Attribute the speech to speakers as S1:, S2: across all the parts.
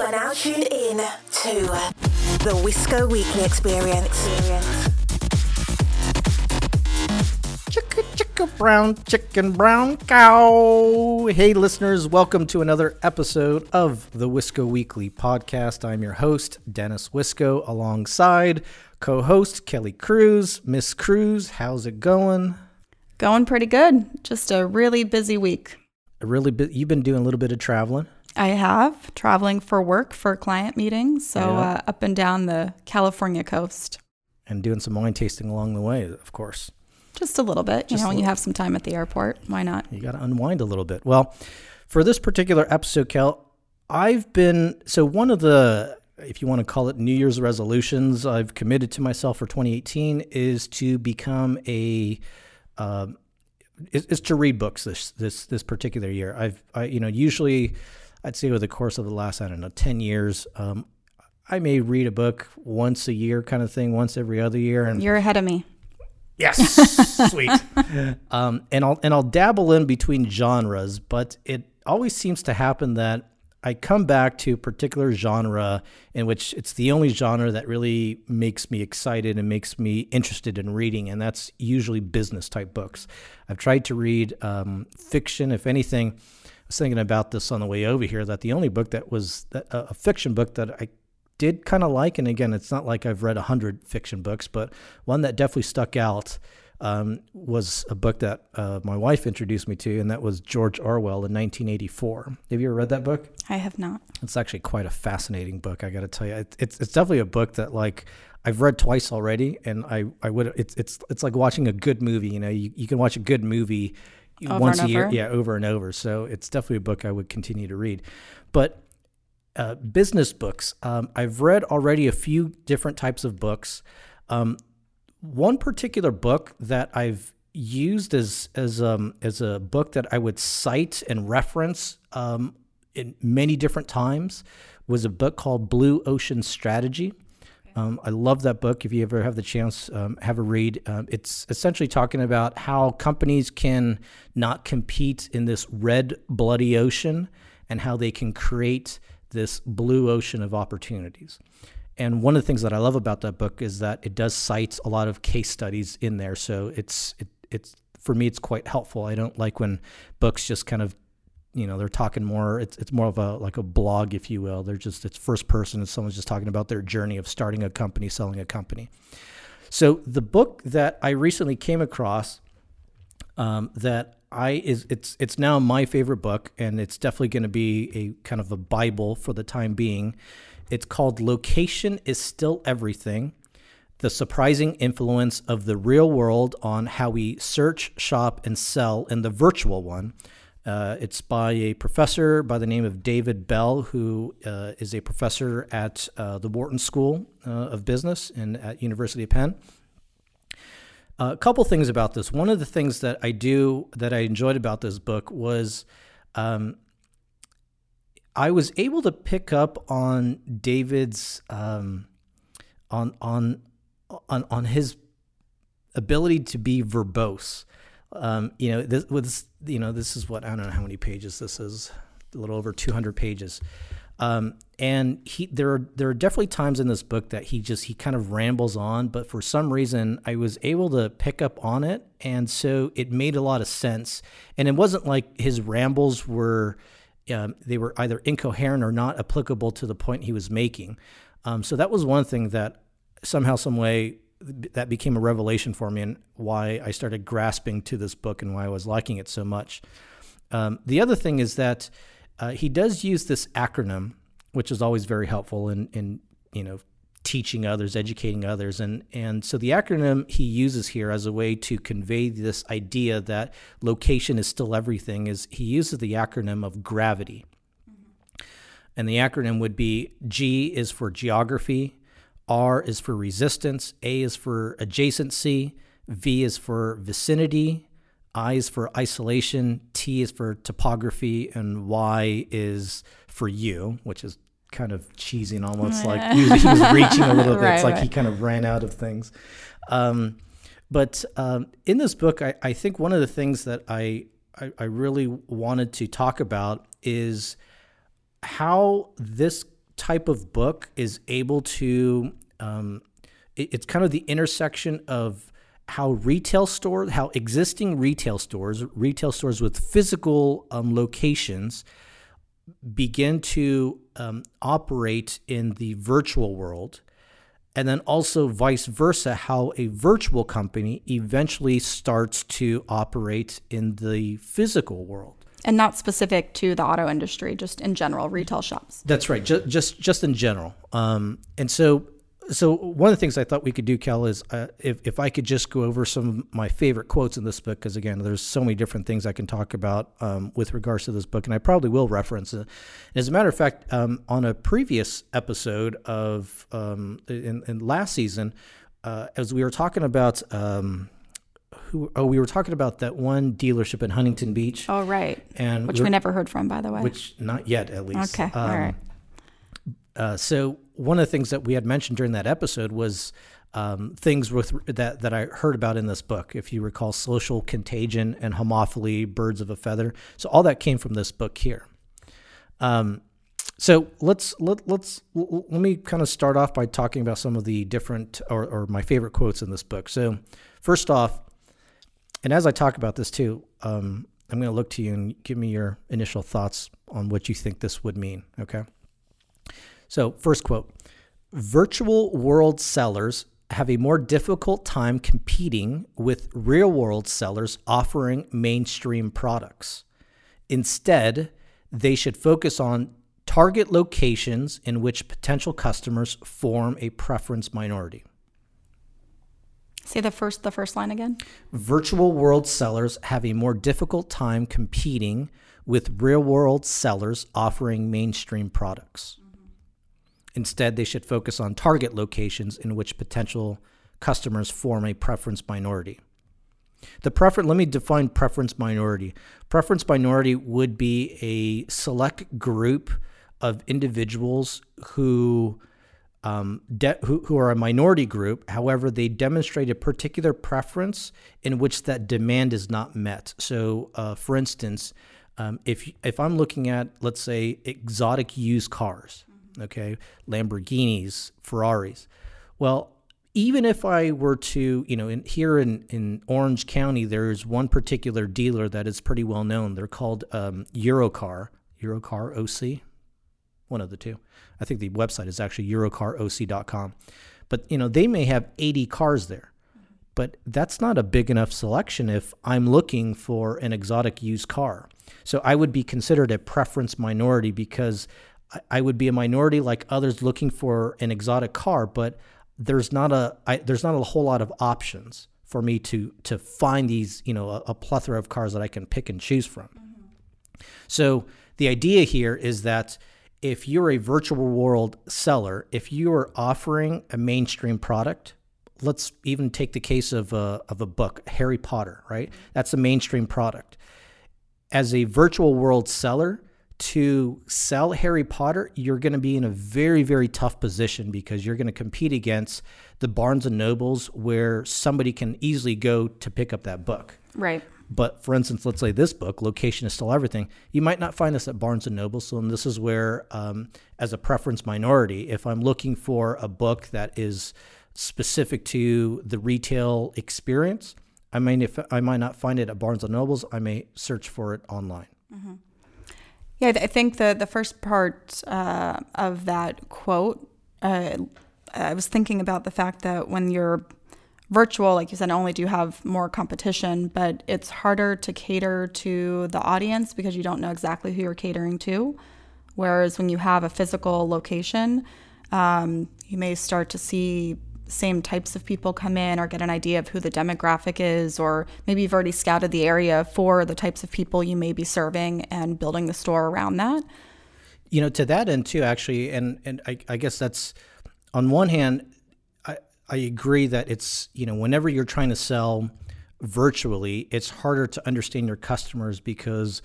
S1: are now tuned in to the Wisco Weekly Experience.
S2: Chicken brown cow. Hey listeners, welcome to another episode of the Wisco Weekly Podcast. I'm your host, Dennis Wisco, alongside co-host Kelly Cruz. Miss Cruz, how's it going?
S3: Going pretty good. Just a really busy week.
S2: You've been doing a little bit of traveling.
S3: I have, traveling for work for client meetings, so up and down the California coast.
S2: And doing some wine tasting along the way, of course.
S3: Just a little bit. When you have some time at the airport, why not?
S2: You got to unwind a little bit. Well, for this particular episode, Kel, one of the, if you want to call it New Year's resolutions, I've committed to myself for 2018 is to become is to read books this particular year. Usually I'd say over the course of the last, 10 years, I may read a book once a year kind of thing, once every other year. And
S3: you're ahead of me.
S2: Yes, sweet. And I'll dabble in between genres, but it always seems to happen that I come back to a particular genre in which it's the only genre that really makes me excited and makes me interested in reading, and that's usually business type books. I've tried to read fiction. If anything, I was thinking about this on the way over here, that the only book that was a fiction book that I did kind of like, and again, it's not like I've read 100 fiction books, but one that definitely stuck out was a book that my wife introduced me to, and that was George Orwell in 1984. Have you ever read that book?
S3: I have not. It's
S2: actually quite a fascinating book, I got to tell you. It's definitely a book that I've read twice already, and I would it's like watching a good movie. You can watch a good movie once a year, over and over. So it's definitely a book I would continue to read, but. Business books. I've read already a few different types of books. One particular book that I've used as a book that I would cite and reference in many different times was a book called Blue Ocean Strategy. I love that book. If you ever have the chance, have a read. It's essentially talking about how companies can not compete in this red, bloody ocean and how they can create this blue ocean of opportunities. And one of the things that I love about that book is that it does cite a lot of case studies in there. So it's for me, it's quite helpful. I don't like when books just kind of, they're talking more, it's more of a blog, if you will. It's first person and someone's just talking about their journey of starting a company, selling a company. So the book that I recently came across it's now my favorite book, and it's definitely going to be a kind of a Bible for the time being. It's called Location is Still Everything: The Surprising Influence of the Real World on How We Search, Shop, and Sell in the Virtual One. It's by a professor by the name of David Bell, who is a professor at the Wharton School of Business and at University of Penn. A couple things about this. One of the things that I enjoyed about this book was I was able to pick up on David's on his ability to be verbose. This is what, I don't know how many pages this is, a little over 200 pages. And there are definitely times in this book that he kind of rambles on, but for some reason I was able to pick up on it. And so it made a lot of sense. And it wasn't like his rambles were, they were either incoherent or not applicable to the point he was making. So that was one thing that somehow, some way that became a revelation for me, and why I started grasping to this book and why I was liking it so much. The other thing is that he does use this acronym, which is always very helpful in teaching others, educating others. And so the acronym he uses here as a way to convey this idea that location is still everything is he uses the acronym of GRAVITY. Mm-hmm. And the acronym would be G is for geography, R is for resistance, A is for adjacency, V is for vicinity, I is for isolation, T is for topography, and Y is for you, which is kind of cheesy and almost like he was reaching a little bit. Right, it's like he kind of ran out of things. But in this book, I think one of the things that I really wanted to talk about is how this type of book is able to, it's kind of the intersection of how existing retail stores with physical locations begin to operate in the virtual world, and then also vice versa, how a virtual company eventually starts to operate in the physical world.
S3: And not specific to the auto industry, just in general, retail shops.
S2: That's right, just in general. And so one of the things I thought we could do, Kel, is if I could just go over some of my favorite quotes in this book, because again, there's so many different things I can talk about with regards to this book, and I probably will reference it. As a matter of fact, on a previous episode of in last season, as we were talking about we were talking about that one dealership in Huntington Beach.
S3: Oh, right.
S2: And
S3: which we never heard from, by the way.
S2: Which not yet, at least.
S3: Okay. All right.
S2: So one of the things that we had mentioned during that episode was things that I heard about in this book. If you recall, social contagion and homophily, birds of a feather. So all that came from this book here. So let me kind of start off by talking about some of the different or my favorite quotes in this book. So first off, and as I talk about this too, I'm going to look to you and give me your initial thoughts on what you think this would mean. Okay. So first quote, virtual world sellers have a more difficult time competing with real world sellers offering mainstream products. Instead, they should focus on target locations in which potential customers form a preference minority.
S3: Say the first line again.
S2: Virtual world sellers have a more difficult time competing with real world sellers offering mainstream products. Instead, they should focus on target locations in which potential customers form a preference minority. Let me define preference minority. Preference minority would be a select group of individuals who are a minority group. However, they demonstrate a particular preference in which that demand is not met. So, for instance, if I'm looking at, let's say, exotic used cars, okay, Lamborghinis, Ferraris. Well, even if I were to, here in Orange County, there's one particular dealer that is pretty well known. They're called Europcar OC, one of the two. I think the website is actually eurocaroc.com. But, they may have 80 cars there. But that's not a big enough selection if I'm looking for an exotic used car. So I would be considered a preference minority because I would be a minority like others looking for an exotic car, but there's not a whole lot of options for me to find these, a plethora of cars that I can pick and choose from. Mm-hmm. So the idea here is that if you're a virtual world seller, if you are offering a mainstream product, let's even take the case of a book, Harry Potter, right? That's a mainstream product. As a virtual world seller, to sell Harry Potter, you're going to be in a very, very tough position because you're going to compete against the Barnes & Nobles where somebody can easily go to pick up that book.
S3: Right.
S2: But for instance, let's say this book, Location is Still Everything, you might not find this at Barnes & Noble. So this is where, as a preference minority, if I'm looking for a book that is specific to the retail experience, I might not find it at Barnes & Nobles. I may search for it online.
S3: Mm-hmm. Yeah, I think the first part of that quote, I was thinking about the fact that when you're virtual, like you said, not only do you have more competition, but it's harder to cater to the audience because you don't know exactly who you're catering to. Whereas when you have a physical location, you may start to see same types of people come in or get an idea of who the demographic is, or maybe you've already scouted the area for the types of people you may be serving and building the store around that.
S2: To that end too, actually, and I guess that's, on one hand, I agree that it's, whenever you're trying to sell virtually, it's harder to understand your customers because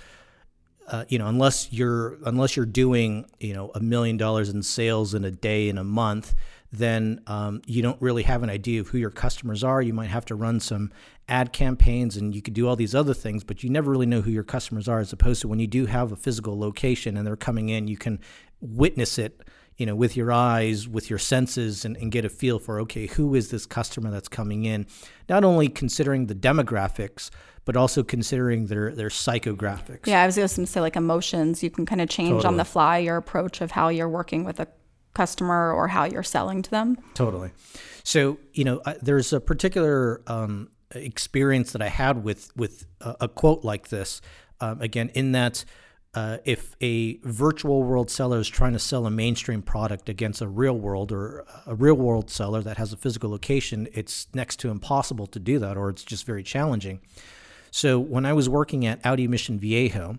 S2: unless you're doing, $1 million in sales in a day, in a month, then you don't really have an idea of who your customers are. You might have to run some ad campaigns and you could do all these other things, but you never really know who your customers are, as opposed to when you do have a physical location and they're coming in, you can witness it, with your eyes, with your senses, and get a feel for, okay, who is this customer that's coming in? Not only considering the demographics, but also considering their psychographics.
S3: Yeah, I was going to say like emotions. You can kind of change on the fly your approach of how you're working with a customer or how you're selling to them.
S2: Totally. So, there's a particular experience that I had with a quote like this. Again, in that if a virtual world seller is trying to sell a mainstream product against a real world or a real world seller that has a physical location, it's next to impossible to do that, or it's just very challenging. So when I was working at Audi Mission Viejo,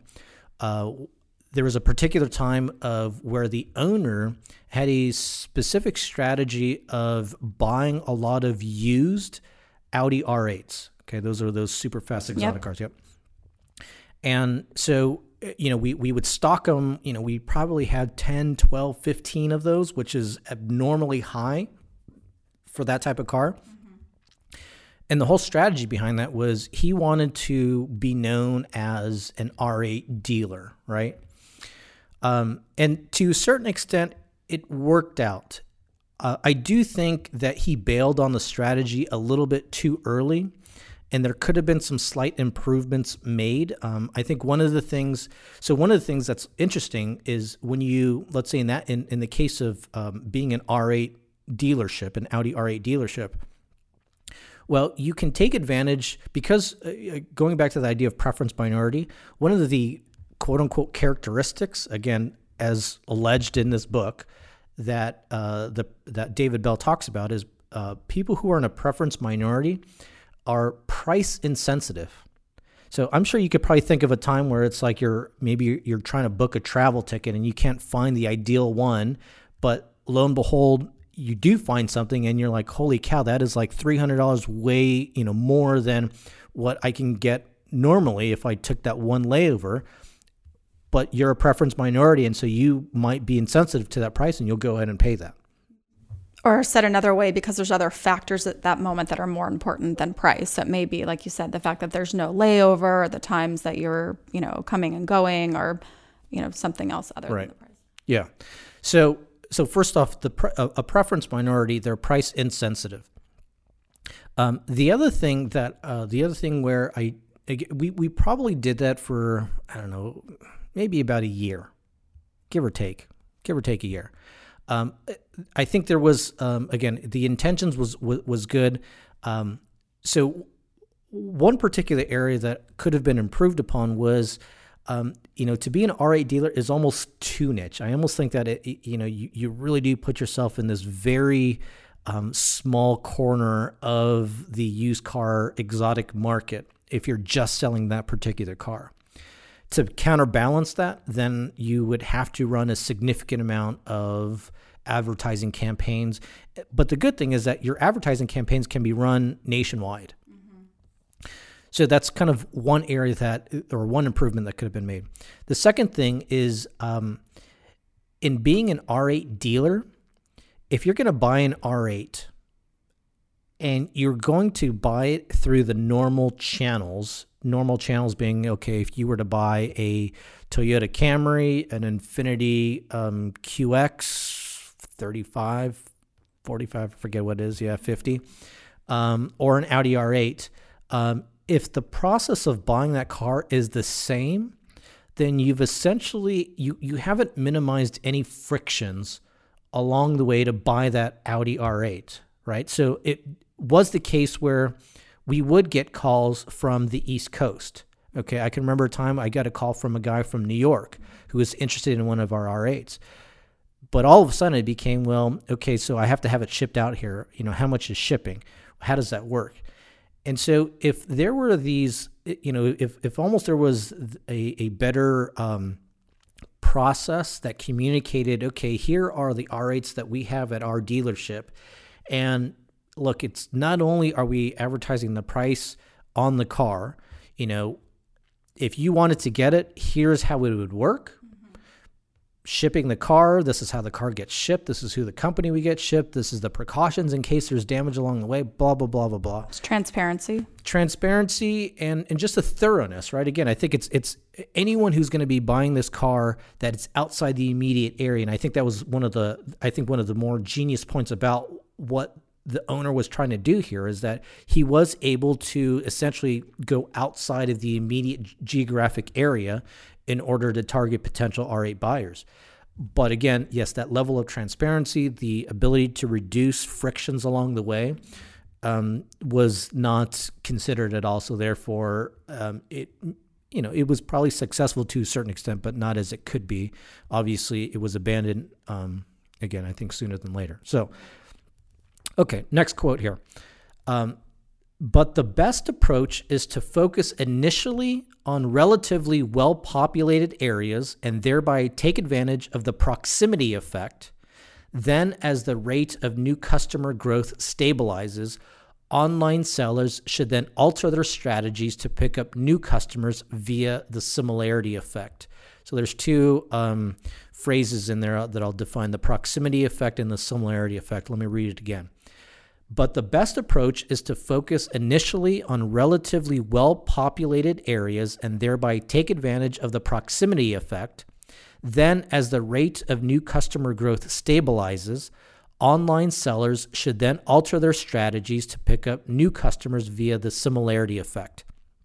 S2: there was a particular time of where the owner had a specific strategy of buying a lot of used Audi R8s. Okay, those are those super fast exotic cars. Yep. And so, we would stock them. We probably had 10, 12, 15 of those, which is abnormally high for that type of car. And the whole strategy behind that was he wanted to be known as an R8 dealer, right? And to a certain extent, it worked out. I do think that he bailed on the strategy a little bit too early, and there could have been some slight improvements made. I think one of the things that's interesting is when you, let's say in the case of being an R8 dealership, an Audi R8 dealership, well, you can take advantage because going back to the idea of preference minority, one of the quote unquote characteristics, again, as alleged in this book, that that David Bell talks about is people who are in a preference minority are price insensitive. So I'm sure you could probably think of a time where it's like you're trying to book a travel ticket and you can't find the ideal one, but lo and behold, you do find something and you're like, holy cow, that is like $300 way, more than what I can get normally if I took that one layover. But you're a preference minority, and so you might be insensitive to that price and you'll go ahead and pay that.
S3: Or said another way, because there's other factors at that moment that are more important than price. So it may be, like you said, the fact that there's no layover, or the times that you're, coming and going, or, something else other than the price.
S2: Yeah. So first off, a preference minority, they're price insensitive. The other thing where we probably did that for, I don't know, maybe about a year, give or take a year. I think there was, again, the intentions was good. So one particular area that could have been improved upon was, to be an R8 dealer is almost too niche. I almost think that you really do put yourself in this very small corner of the used car exotic market if you're just selling that particular car. To counterbalance that, then you would have to run a significant amount of advertising campaigns. But the good thing is that your advertising campaigns can be run nationwide. Mm-hmm. So that's kind of one area one improvement that could have been made. The second thing is in being an R8 dealer, if you're going to buy an R8 and you're going to buy it through the normal channels being, okay, if you were to buy a Toyota Camry, an Infiniti QX 35, 45, I forget what it is, 50, or an Audi R8, if the process of buying that car is the same, then you've essentially, you haven't minimized any frictions along the way to buy that Audi R8, right? So it was the case where we would get calls from the East Coast. Okay, I can remember a time I got a call from a guy from New York who was interested in one of our R8s. But all of a sudden it became, well, okay, so I have to have it shipped out here. How much is shipping? How does that work? And so if there were these, if almost there was a better process that communicated, okay, here are the R8s that we have at our dealership. And look, it's not only are we advertising the price on the car, if you wanted to get it, here's how it would work. Mm-hmm. shipping the car. This is how the car gets shipped. This is who the company we get shipped. This is the precautions in case there's damage along the way, blah, blah, blah, blah, blah.
S3: It's transparency.
S2: Transparency and just a thoroughness, right? Again, I think it's anyone who's going to be buying this car that it's outside the immediate area. And I think that was one of the more genius points about what the owner was trying to do here, is that he was able to essentially go outside of the immediate geographic area in order to target potential R8 buyers. But again, yes, that level of transparency, the ability to reduce frictions along the way, was not considered at all. So therefore, it was probably successful to a certain extent, but not as it could be. Obviously, it was abandoned, again, I think sooner than later. So, okay, next quote here. But the best approach is to focus initially on relatively well-populated areas and thereby take advantage of the proximity effect. Then, as the rate of new customer growth stabilizes, online sellers should then alter their strategies to pick up new customers via the similarity effect. So there's two phrases in there that I'll define: the proximity effect and the similarity effect. Let me read it again. But the best approach is to focus initially on relatively well-populated areas and thereby take advantage of the proximity effect. Then, as the rate of new customer growth stabilizes, online sellers should then alter their strategies to pick up new customers via the similarity effect.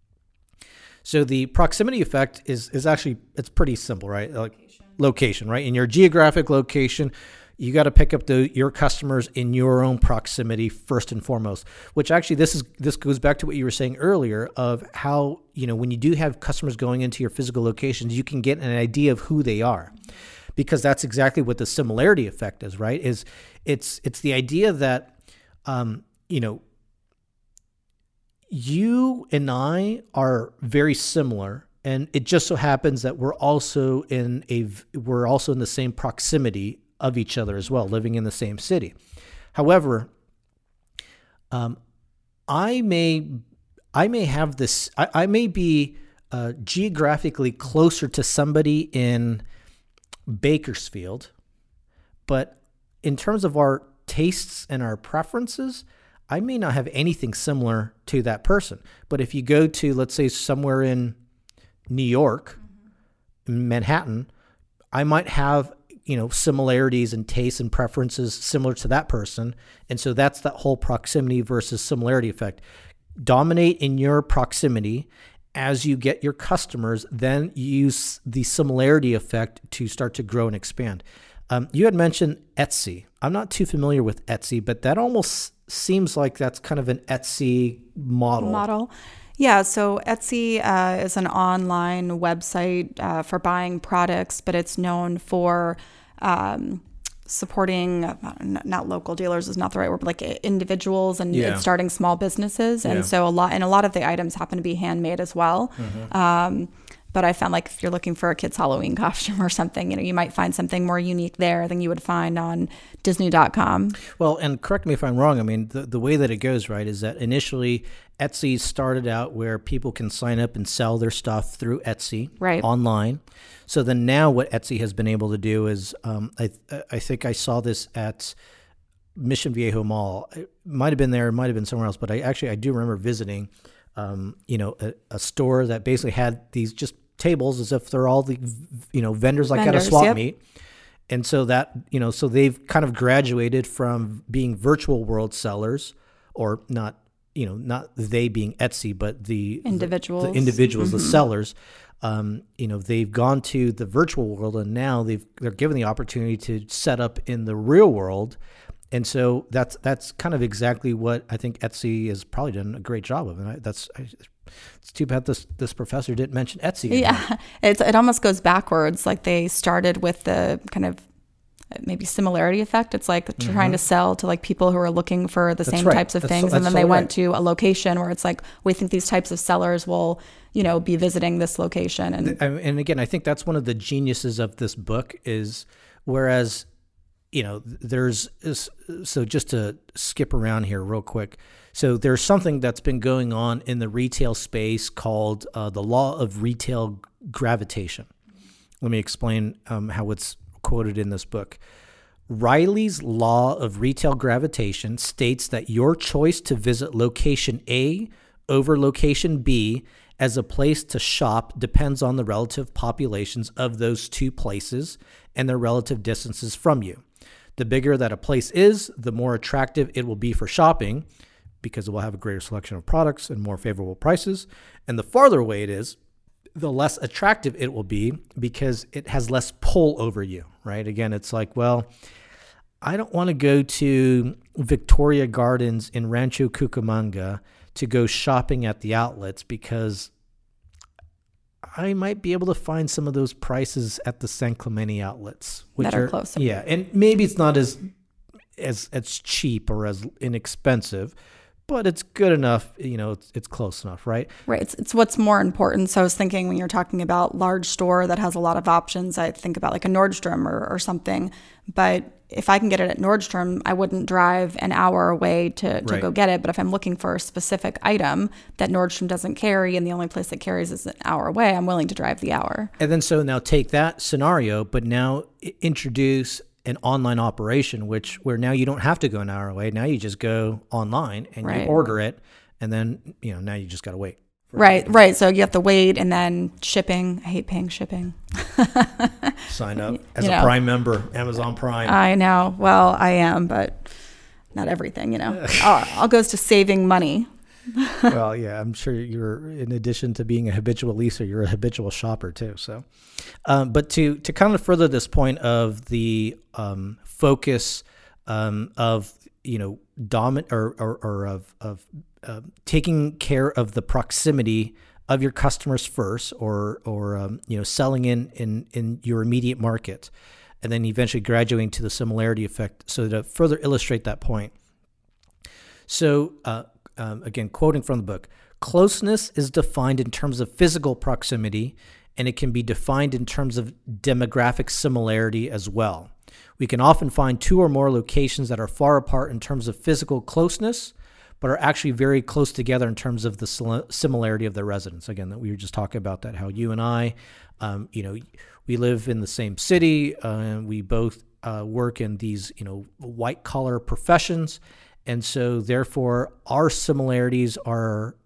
S2: So the proximity effect is actually, it's pretty simple, right? Like location, right? In your geographic location, you got to pick up your customers in your own proximity first and foremost, which actually this goes back to what you were saying earlier of how, when you do have customers going into your physical locations, you can get an idea of who they are, because that's exactly what the similarity effect is, right? It's the idea that, you and I are very similar. And it just so happens that we're also in the same proximity of each other as well, living in the same city. However, I may be geographically closer to somebody in Bakersfield, but in terms of our tastes and our preferences, I may not have anything similar to that person. But if you go to, let's say, somewhere in New York, Manhattan, I might have similarities and tastes and preferences similar to that person. And so that's that whole proximity versus similarity effect. Dominate in your proximity. As you get your customers, then use the similarity effect to start to grow and expand. You had mentioned Etsy. I'm not too familiar with Etsy, but that almost seems like that's kind of an Etsy model.
S3: Yeah, so Etsy is an online website for buying products, but it's known for supporting, not local dealers is not the right word, but like individuals and starting small businesses. And so a lot of the items happen to be handmade as well. Mm-hmm. But I found like if you're looking for a kid's Halloween costume or something, you might find something more unique there than you would find on Disney.com. Well,
S2: and correct me if I'm wrong. I mean, the way that it goes, right, is that initially Etsy started out where people can sign up and sell their stuff through Etsy online. So then now what Etsy has been able to do is, I think I saw this at Mission Viejo Mall. It might have been there, it might have been somewhere else, but I do remember visiting, a store that basically had these just tables as if they're all the, vendors like at a swap meet. And so that, so they've kind of graduated from being virtual world sellers, or not, not they being Etsy, but the individuals, mm-hmm. the sellers. They've gone to the virtual world, and now they're given the opportunity to set up in the real world. And so that's kind of exactly what I think Etsy has probably done a great job of. And it's too bad this professor didn't mention Etsy.
S3: Yeah, it almost goes backwards. Like they started with the kind of maybe similarity effect. It's like mm-hmm. trying to sell to like people who are looking for the same types of things. And then they went to a location where it's like, we think these types of sellers will, be visiting this location.
S2: And again, I think that's one of the geniuses of this book is, whereas, so just to skip around here real quick. So there's something that's been going on in the retail space called the law of retail gravitation. Let me explain how it's quoted in this book. Riley's law of retail gravitation states that your choice to visit location A over location B as a place to shop depends on the relative populations of those two places and their relative distances from you. The bigger that a place is, the more attractive it will be for shopping because it will have a greater selection of products and more favorable prices. And the farther away it is, the less attractive it will be because it has less pull over you, right? Again, it's like, well, I don't want to go to Victoria Gardens in Rancho Cucamonga to go shopping at the outlets because I might be able to find some of those prices at the San Clemente outlets, which
S3: that are closer.
S2: Yeah, and maybe it's not as cheap or as inexpensive, but it's good enough, it's close enough, right?
S3: Right. It's what's more important. So I was thinking when you're talking about large store that has a lot of options, I think about like a Nordstrom or something. But if I can get it at Nordstrom, I wouldn't drive an hour away to
S2: Right.
S3: go get it. But if I'm looking for a specific item that Nordstrom doesn't carry and the only place that carries is an hour away, I'm willing to drive the hour.
S2: And then so now take that scenario, but now introduce an online operation, where now you don't have to go an hour away. Now you just go online and
S3: Right.
S2: you order it, and then now you just got to wait.
S3: Right. So you have to wait, and then shipping. I hate paying shipping.
S2: Sign up as a Prime member, Amazon Prime.
S3: I know. Well, I am, but not everything. All goes to saving money.
S2: Well, yeah, I'm sure you're, in addition to being a habitual leaser, you're a habitual shopper too. So, but to kind of further this point of the focus of dominant or of taking care of the proximity of your customers first, or selling in your immediate market, and then eventually graduating to the similarity effect. So to further illustrate that point, so. Again, quoting from the book, closeness is defined in terms of physical proximity, and it can be defined in terms of demographic similarity as well. We can often find two or more locations that are far apart in terms of physical closeness, but are actually very close together in terms of the similarity of their residents. Again, that we were just talking about that, how you and I, we live in the same city, and we both work in these, white collar professions. And so, therefore, our similarities are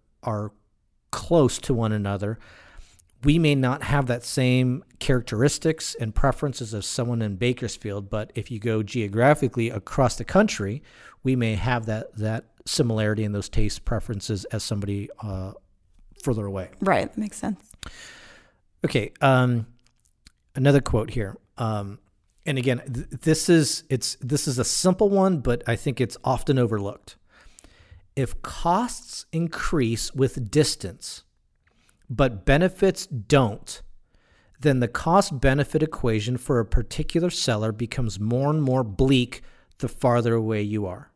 S2: close to one another. We may not have that same characteristics and preferences as someone in Bakersfield, but if you go geographically across the country, we may have that similarity in those taste preferences as somebody further away.
S3: Right, that makes sense.
S2: Okay, another quote here. And again, this is a simple one, but I think it's often overlooked. If costs increase with distance, but benefits don't, then the cost-benefit equation for a particular seller becomes more and more bleak the farther away you are.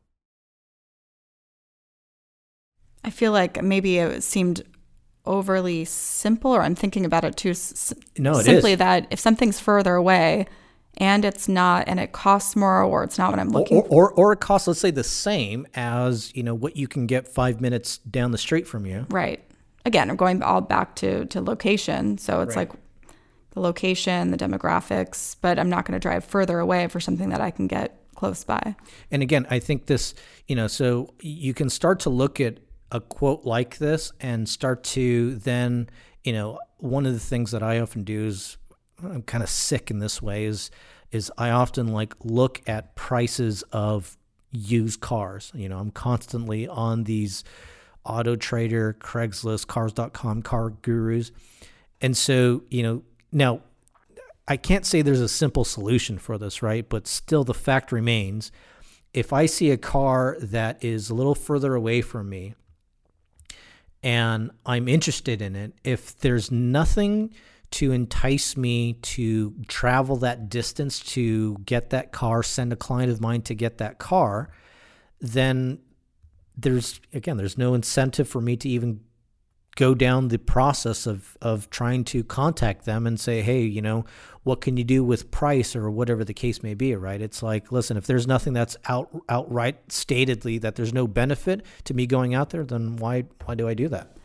S3: I feel like maybe it seemed overly simple, or I'm thinking about it too
S2: No, it
S3: simply
S2: is.
S3: that if something's further away and it's not, and it costs more, or it's not what I'm looking for.
S2: Or it costs, let's say, the same as, what you can get 5 minutes down the street from you.
S3: Right. Again, I'm going all back to location. So it's
S2: Right.
S3: like the location, the demographics, but I'm not going to drive further away for something that I can get close by.
S2: And again, I think this, so you can start to look at a quote like this and start to then, one of the things that I often do is, I'm kind of sick in this way, is I often look at prices of used cars. I'm constantly on these Auto Trader, Craigslist, Cars.com, Car Gurus. And so, now I can't say there's a simple solution for this, right? But still the fact remains, if I see a car that is a little further away from me and I'm interested in it, if there's nothing to entice me to travel that distance to get that car, send a client of mine to get that car, then there's no incentive for me to even go down the process of trying to contact them and say, hey, what can you do with price or whatever the case may be, right? It's like, listen, if there's nothing that's outright statedly that there's no benefit to me going out there, then why do I do that?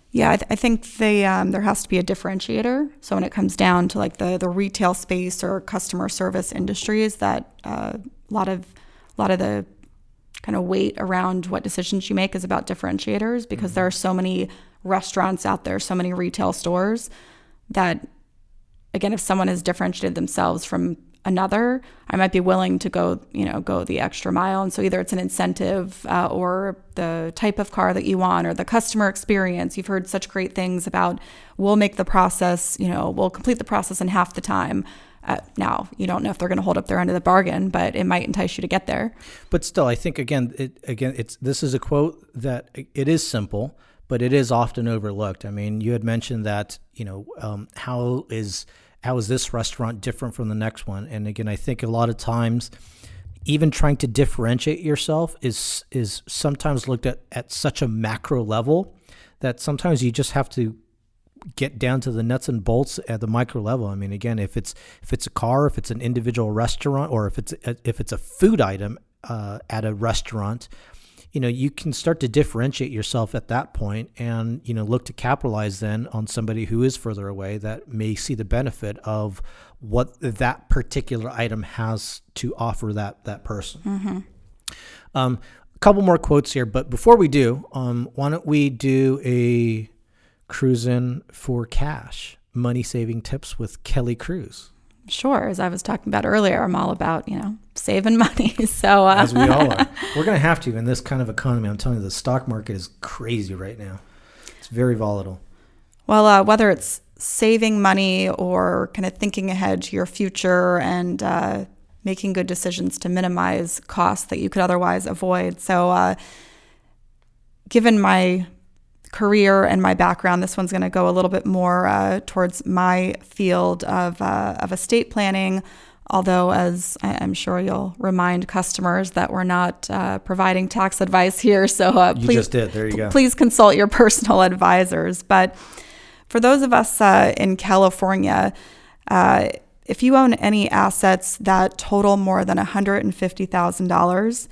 S3: Yeah, I think there has to be a differentiator. So when it comes down to like the retail space or customer service industries, that a lot of the kind of weight around what decisions you make is about differentiators, because there are so many restaurants out there, so many retail stores that, again, if someone has differentiated themselves from another, I might be willing to go the extra mile. And so either it's an incentive or the type of car that you want or the customer experience. You've heard such great things about, we'll make the process, we'll complete the process in half the time. Now, you don't know if they're going to hold up their end of the bargain, but it might entice you to get there. But
S2: still, I think, this is a quote that it is simple, but it is often overlooked. I mean, you had mentioned that, how is this restaurant different from the next one? And again, I think a lot of times, even trying to differentiate yourself is sometimes looked at such a macro level that sometimes you just have to get down to the nuts and bolts at the micro level. I mean, again, if it's a car, if it's an individual restaurant, or if it's a food item at a restaurant, you can start to differentiate yourself at that point and, look to capitalize then on somebody who is further away that may see the benefit of what that particular item has to offer that person.
S3: Mm-hmm.
S2: A couple more quotes here, but before we do, why don't we do a cruise in for cash, money saving tips with Kelly Cruz?
S3: Sure. As I was talking about earlier, I'm all about, saving money. So
S2: as we all are, we're going to have to in this kind of economy. I'm telling you, the stock market is crazy right now. It's very volatile.
S3: Well, whether it's saving money or kind of thinking ahead to your future and making good decisions to minimize costs that you could otherwise avoid. So given my career and my background, this one's going to go a little bit more towards my field of estate planning, although, as I'm sure you'll remind customers, that we're not providing tax advice here. So
S2: please, just did. There you go.
S3: Please consult your personal advisors. But for those of us in California, if you own any assets that total more than $150,000,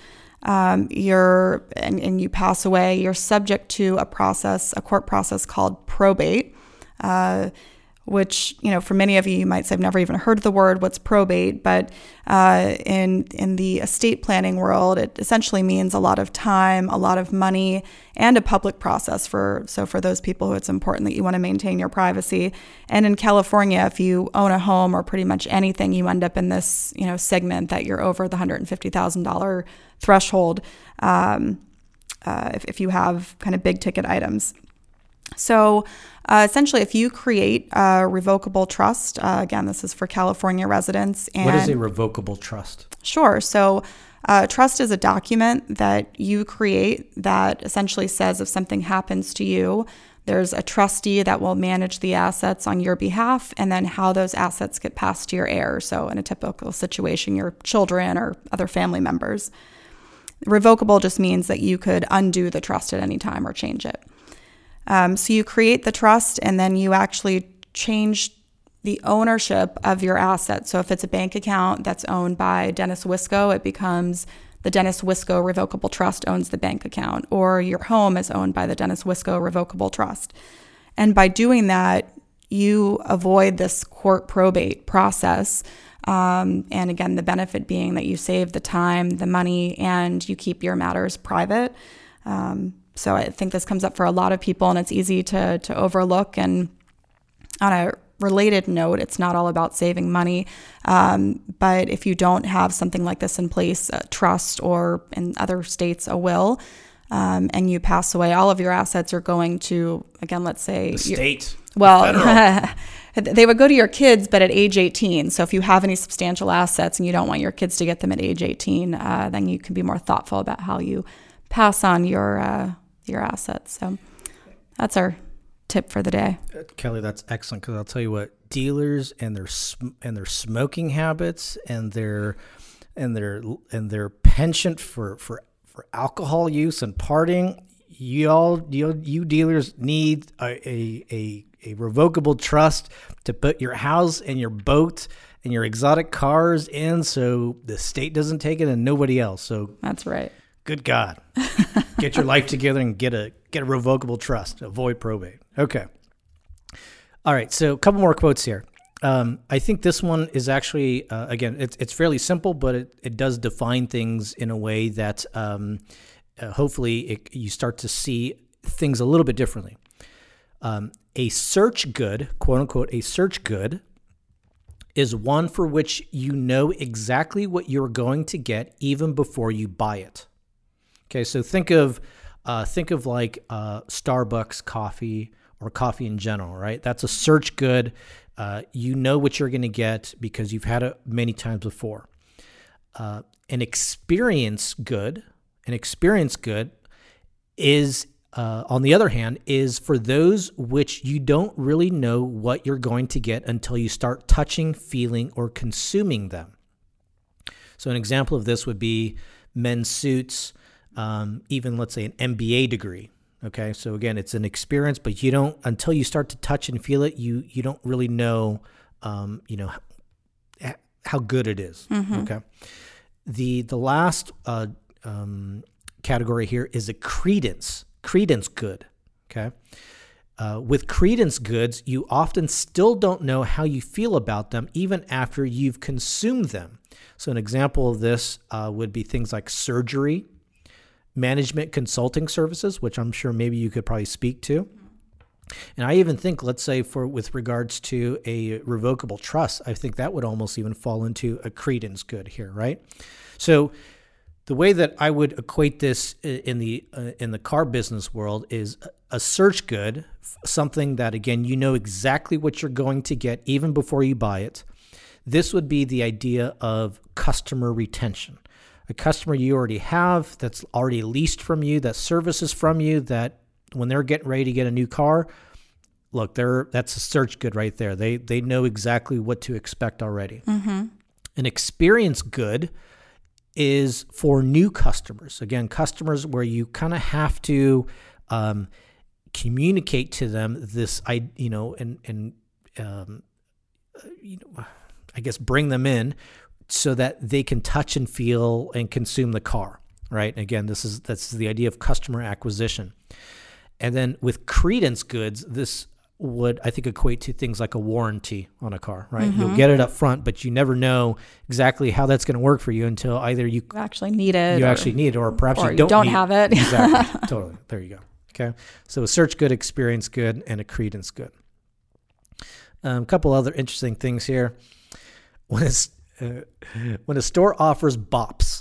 S3: and you pass away, you're subject to a court process called probate, which, for many of you, you might say, I've never even heard of the word, what's probate? But in the estate planning world, it essentially means a lot of time, a lot of money, and a public process for those people who it's important that you want to maintain your privacy. And in California, if you own a home or pretty much anything, you end up in this, segment that you're over the $150,000 threshold if you have kind of big ticket items. So essentially, if you create a revocable trust, again, this is for California residents. And
S2: what is a revocable trust?
S3: Sure. So trust is a document that you create that essentially says if something happens to you, there's a trustee that will manage the assets on your behalf, and then how those assets get passed to your heirs. So in a typical situation, your children or other family members. Revocable just means that you could undo the trust at any time or change it. So you create the trust, and then you actually change the ownership of your assets. So if it's a bank account that's owned by Dennis Wisco, it becomes the Dennis Wisco Revocable Trust owns the bank account, or your home is owned by the Dennis Wisco Revocable Trust. And by doing that, you avoid this court probate process. And again, the benefit being that you save the time, the money, and you keep your matters private. So I think this comes up for a lot of people, and it's easy to overlook. And on a related note, it's not all about saving money. But if you don't have something like this in place, a trust, or in other states, a will, and you pass away, all of your assets are going to, again, let's say
S2: the state.
S3: Well, they would go to your kids, but at age 18. So if you have any substantial assets and you don't want your kids to get them at age 18, then you can be more thoughtful about how you pass on your assets. So that's our tip for the day.
S2: Kelly, that's excellent, because I'll tell you what, dealers and their smoking habits and their penchant for alcohol use and partying, you dealers need a revocable trust to put your house and your boat and your exotic cars in, so the state doesn't take it and nobody else. So
S3: that's right.
S2: Good God. Get your life together and get a revocable trust. Avoid probate. Okay. All right. So a couple more quotes here. I think this one is actually, again, it's fairly simple, but it does define things in a way that hopefully you start to see things a little bit differently. A search good, quote unquote, a search good is one for which you know exactly what you're going to get even before you buy it. Okay, so think of like Starbucks coffee or coffee in general, right? That's a search good. You know what you're going to get because you've had it many times before. An experience good is, on the other hand, is for those which you don't really know what you're going to get until you start touching, feeling, or consuming them. So an example of this would be men's suits, even let's say an MBA degree. Okay, so again, it's an experience, but you don't, until you start to touch and feel it, you don't really know, how good it is. Mm-hmm. Okay, the last category here is a credence good. Okay, with credence goods, you often still don't know how you feel about them even after you've consumed them. So an example of this would be things like surgery, management consulting services, which I'm sure maybe you could probably speak to. And I even think, let's say with regards to a revocable trust, I think that would almost even fall into a credence good here, right? So the way that I would equate this in the car business world is a search good, something that, again, you know exactly what you're going to get even before you buy it. This would be the idea of customer retention. A customer you already have that's already leased from you, that services from you, that when they're getting ready to get a new car, look, that's a search good right there. They know exactly what to expect already. Mm-hmm. An experience good is for new customers. Again, customers where you kind of have to communicate to them this, I guess bring them in so that they can touch and feel and consume the car, right? Again, that's the idea of customer acquisition. And then with credence goods, this would, I think, equate to things like a warranty on a car, right? Mm-hmm. You'll get it up front, but you never know exactly how that's going to work for you until either you
S3: actually need it,
S2: or perhaps
S3: or
S2: you don't
S3: have it.
S2: Exactly. Totally. There you go. Okay. So a search good, experience good, and a credence good. A couple other interesting things here. When a store offers BOPs,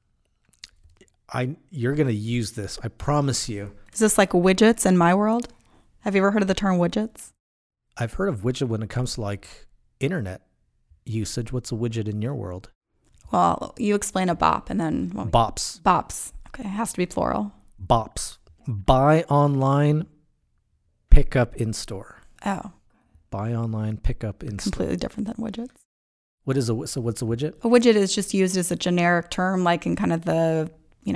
S2: you're going to use this. I promise you.
S3: Is this like widgets in my world? Have you ever heard of the term widgets?
S2: I've heard of widget when it comes to like internet usage. What's a widget in your world?
S3: Well, you explain a BOP and then...
S2: BOPs.
S3: BOPs. Okay, it has to be plural.
S2: BOPs. Buy online, pick up in store.
S3: Oh.
S2: Buy online, pick up in store.
S3: Completely different than widgets.
S2: What's a widget?
S3: A widget is just used as a generic term, like in kind of the,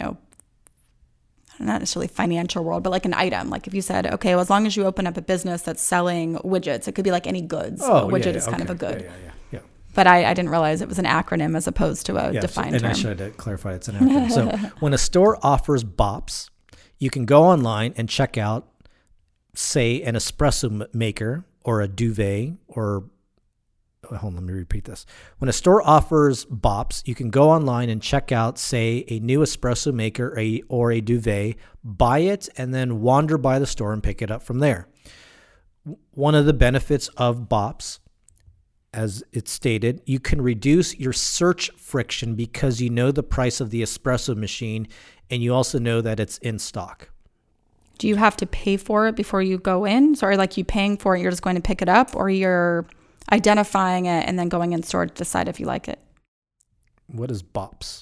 S3: not necessarily financial world, but like an item. Like if you said, okay, well, as long as you open up a business that's selling widgets, it could be like any goods. A widget is kind of a good.
S2: Yeah.
S3: But I didn't realize it was an acronym as opposed to a defined term.
S2: And I should clarify it's an acronym. So when a store offers BOPs, you can go online and check out, say, an espresso maker or a duvet or... Hold on, let me repeat this. When a store offers BOPs, you can go online and check out, say, a new espresso maker or a duvet, buy it, and then wander by the store and pick it up from there. One of the benefits of BOPs, as it's stated, you can reduce your search friction because you know the price of the espresso machine and you also know that it's in stock.
S3: Do you have to pay for it before you go in? So are like you paying for it, you're just going to pick it up, or you're identifying it and then going in store to decide if you like it?
S2: What is BOPs?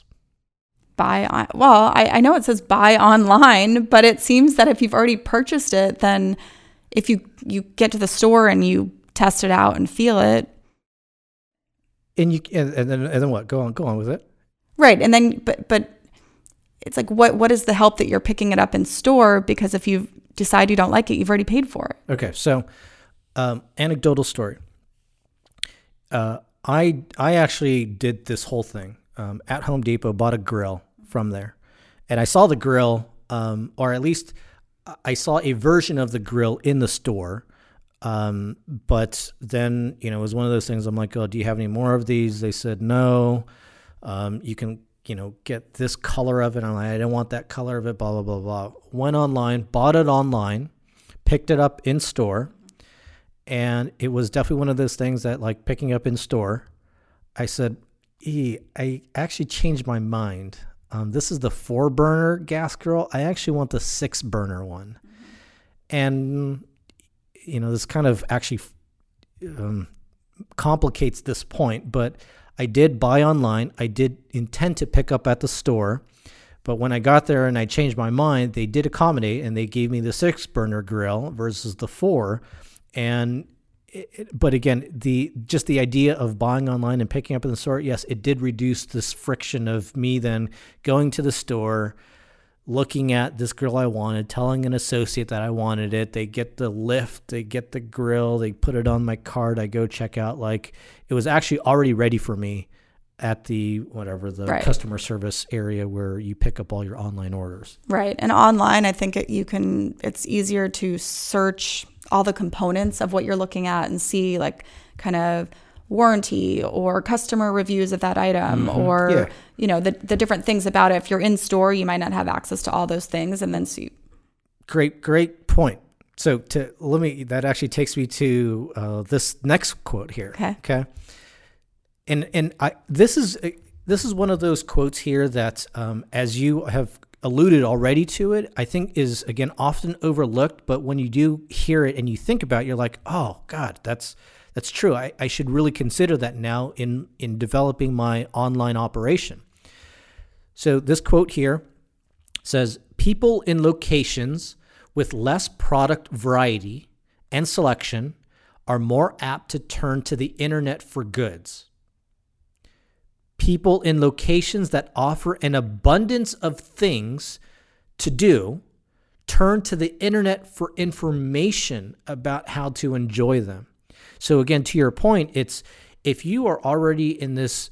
S3: I know it says buy online, but it seems that if you've already purchased it, then if you get to the store and you test it out and feel it.
S2: And then what? Go on with it.
S3: Right. And then, but it's like, what is the help that you're picking it up in store? Because if you decide you don't like it, you've already paid for it.
S2: Okay. So, anecdotal story. I actually did this whole thing at Home Depot, bought a grill from there, and I saw the grill, or at least I saw a version of the grill in the store. But then, it was one of those things. I'm like, oh, do you have any more of these? They said, no, you can, get this color of it. I'm like, I don't want that color of it, blah, blah, blah, blah. Went online, bought it online, picked it up in store. And it was definitely one of those things that, like, picking up in store, I said, I actually changed my mind. This is the 4-burner gas grill. I actually want the 6-burner one. And, this kind of actually complicates this point, but I did buy online. I did intend to pick up at the store, but when I got there and I changed my mind, they did accommodate and they gave me the 6-burner grill versus the 4. But again, the idea of buying online and picking up in the store, yes, it did reduce this friction of me then going to the store, looking at this grill I wanted, telling an associate that I wanted it. They get the lift, they get the grill, they put it on my cart. I go check out. Like, it was actually already ready for me at the
S3: right.
S2: customer service area where you pick up all your online orders.
S3: Right. And online, I think it's easier to search all the components of what you're looking at and see, like, kind of warranty or customer reviews of that item, or the different things about it. If you're in store, you might not have access to all those things, and then see.
S2: Great point. So that actually takes me to this next quote here. Okay. And this is one of those quotes here that, as you have alluded already to it, I think is, again, often overlooked. But when you do hear it and you think about it, you're like, oh God, that's true. I should really consider that now in developing my online operation. So this quote here says, people in locations with less product variety and selection are more apt to turn to the internet for goods. People in locations that offer an abundance of things to do turn to the internet for information about how to enjoy them. So again, to your point, it's if you are already in this,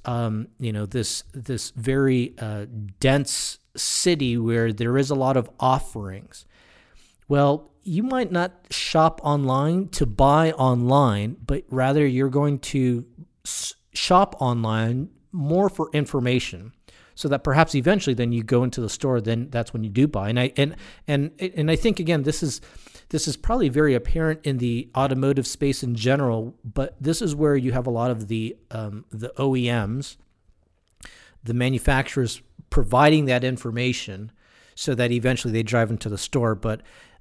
S2: this very dense city where there is a lot of offerings, well, you might not shop online to buy online, but rather you're going to shop online more for information, so that perhaps eventually then you go into the store, then that's when you do buy. And I think, again, this is probably very apparent in the automotive space in general, but this is where you have a lot of the OEMs, the manufacturers, providing that information so that eventually they drive into the store. But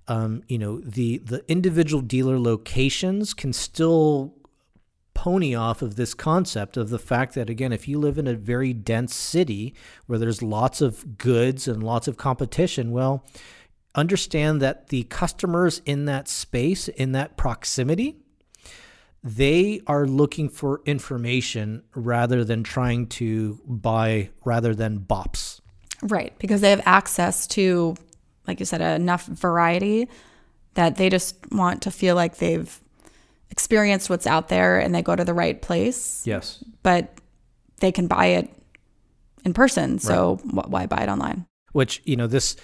S2: the individual dealer locations can still pony off of this concept of the fact that, again, if you live in a very dense city where there's lots of goods and lots of competition, well, understand that the customers in that space, in that proximity, they are looking for information rather than trying to buy, rather than bops.
S3: Right, because they have access to, like you said, enough variety that they just want to feel like they've experienced what's out there and they go to the right place.
S2: Yes.
S3: But they can buy it in person, so right. Why buy it online?
S2: Which, there's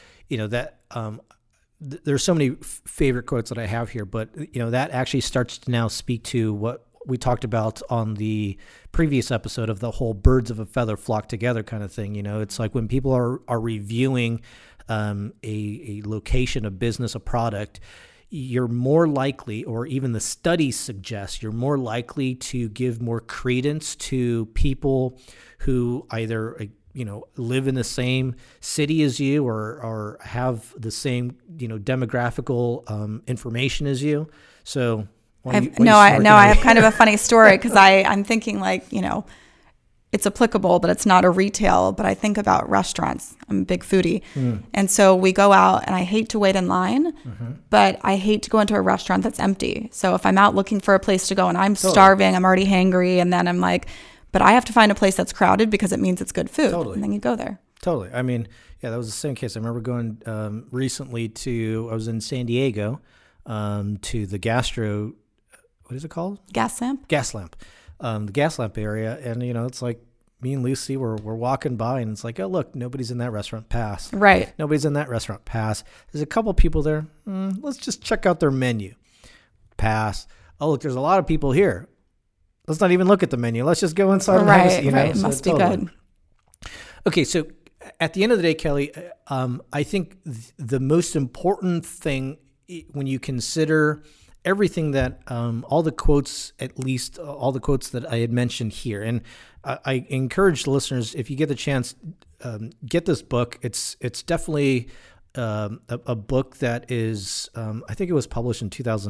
S2: so many favorite quotes that I have here, but, that actually starts to now speak to what we talked about on the previous episode of the whole birds of a feather flock together kind of thing. It's like when people are reviewing a location, a business, a product, you're more likely, or even the studies suggest, you're more likely to give more credence to people who either live in the same city as you or have the same demographical information as you. So
S3: I have kind of a funny story because I'm thinking, like, it's applicable, but it's not a retail. But I think about restaurants. I'm a big foodie. And so we go out, and I hate to wait in line, but I hate to go into a restaurant that's empty. So if I'm out looking for a place to go and I'm starving, I'm already hangry, and then I'm like, but I have to find a place that's crowded because it means it's good food.
S2: Totally.
S3: And then you go there.
S2: Totally. I mean, yeah, that was the same case. I remember going recently I was in San Diego to the what is it called?
S3: Gas Lamp.
S2: The Gas Lamp area. And, it's like, me and Lucy we're walking by, and it's like, oh look, nobody's in that restaurant. Pass.
S3: Right.
S2: Nobody's in that restaurant. Pass. There's a couple people there. Let's just check out their menu. Pass. Oh look, there's a lot of people here. Let's not even look at the menu. Let's just go inside.
S3: Right.
S2: And have
S3: Right. It must be good.
S2: Okay, so at the end of the day, Kelly, I think the most important thing when you consider everything that all the quotes, at least all the quotes that I had mentioned here, and I encourage the listeners, if you get the chance, get this book. It's definitely a book that is, I think it was published in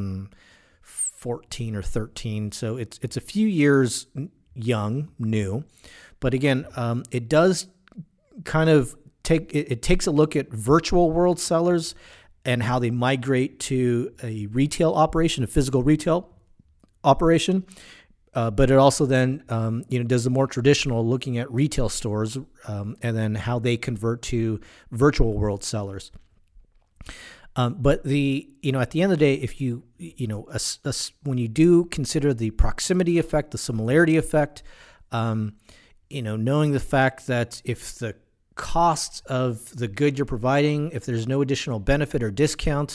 S2: 2014 or 13, so it's a few years new, but again, it does kind of takes a look at virtual world sellers and how they migrate to a retail operation, a physical retail operation. But it also then, does the more traditional looking at retail stores and then how they convert to virtual world sellers. But at the end of the day, if you, when you do consider the proximity effect, the similarity effect, knowing the fact that if the cost of the good you're providing, if there's no additional benefit or discount,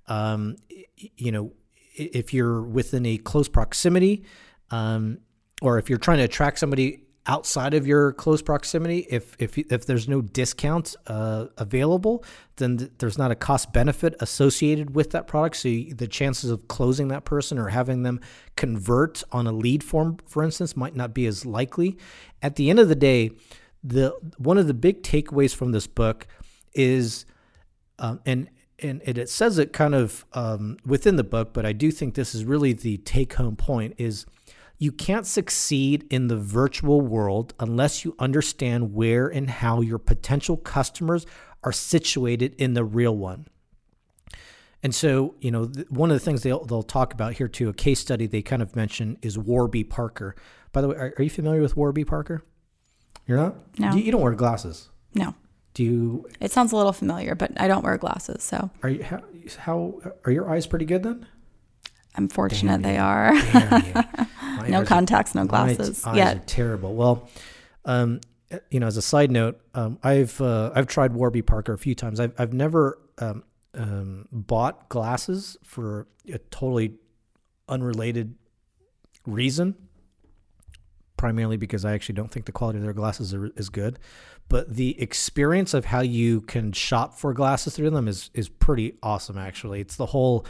S2: if you're within a close proximity, or if you're trying to attract somebody outside of your close proximity, if there's no discount available, then there's not a cost benefit associated with that product. So the chances of closing that person or having them convert on a lead form, for instance, might not be as likely. At the end of the day, one of the big takeaways from this book is, and it says it kind of within the book, but I do think this is really the take-home point, is you can't succeed in the virtual world unless you understand where and how your potential customers are situated in the real one. And so, one of the things they'll talk about here too, a case study they kind of mention, is Warby Parker. By the way, are you familiar with Warby Parker? You're not?
S3: No.
S2: You don't wear glasses.
S3: No.
S2: Do you?
S3: It sounds a little familiar, but I don't wear glasses, so.
S2: Are you? How are your eyes pretty good then?
S3: I'm fortunate they are. No contacts, no glasses.
S2: My eyes are terrible. Well, as a side note, I've tried Warby Parker a few times. I've never bought glasses for a totally unrelated reason. Primarily because I actually don't think the quality of their glasses is good, but the experience of how you can shop for glasses through them is pretty awesome. Actually, it's the whole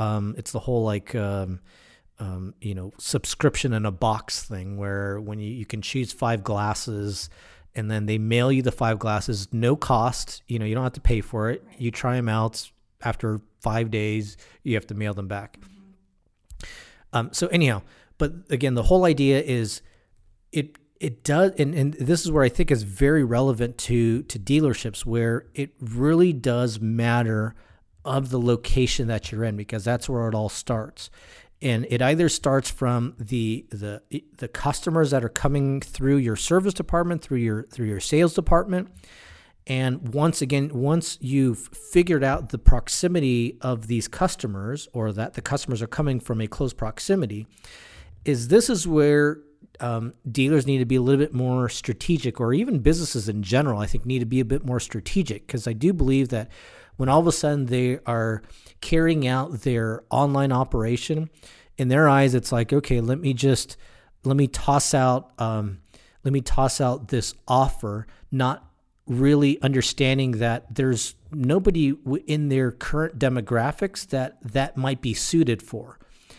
S2: subscription in a box thing, where when you can choose 5 glasses and then they mail you the 5 glasses, no cost. You don't have to pay for it. You try them out. After 5 days, you have to mail them back. So anyhow, but again, the whole idea is, It does, and this is where I think is very relevant to dealerships, where it really does matter of the location that you're in, because that's where it all starts. And it either starts from the customers that are coming through your service department, through your sales department. And once you've figured out the proximity of these customers, or that the customers are coming from a close proximity, this is where dealers need to be a little bit more strategic, or even businesses in general, I think, need to be a bit more strategic, because I do believe that when all of a sudden they are carrying out their online operation, in their eyes, it's like, okay, let me toss out this offer, not really understanding that there's nobody in their current demographics that might be suited for.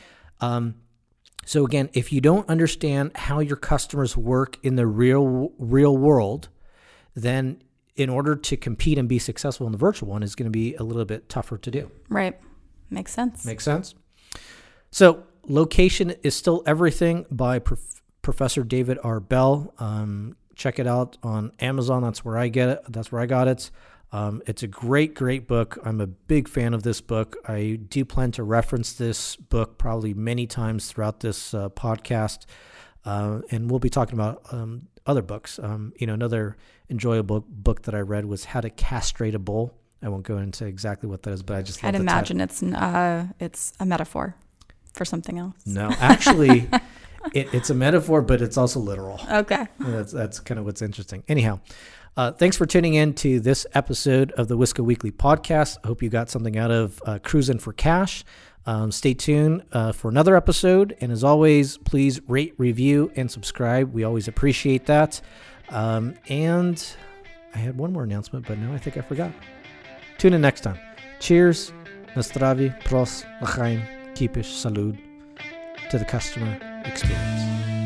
S2: So again, if you don't understand how your customers work in the real world, then in order to compete and be successful in the virtual one, is going to be a little bit tougher to do.
S3: Right. Makes sense.
S2: Makes sense. So Location is Still Everything by Professor David R. Bell. Check it out on Amazon. That's where I get it. That's where I got it. It's a great book. I'm a big fan of this book. I do plan to reference this book probably many times throughout this podcast, and we'll be talking about other books. Another enjoyable book that I read was How to Castrate a Bull. I won't go into exactly what that is, but I just love
S3: I'd imagine it's a metaphor for something else.
S2: No, actually, It's a metaphor, but it's also literal.
S3: Okay.
S2: That's kind of what's interesting. Anyhow, thanks for tuning in to this episode of the Wisco Weekly podcast. I hope you got something out of Cruising for Cash. Stay tuned for another episode. And as always, please rate, review, and subscribe. We always appreciate that. And I had one more announcement, but now I think I forgot. Tune in next time. Cheers. Na zdraví, pros, l'chaim, kipish, salud to the customer experience.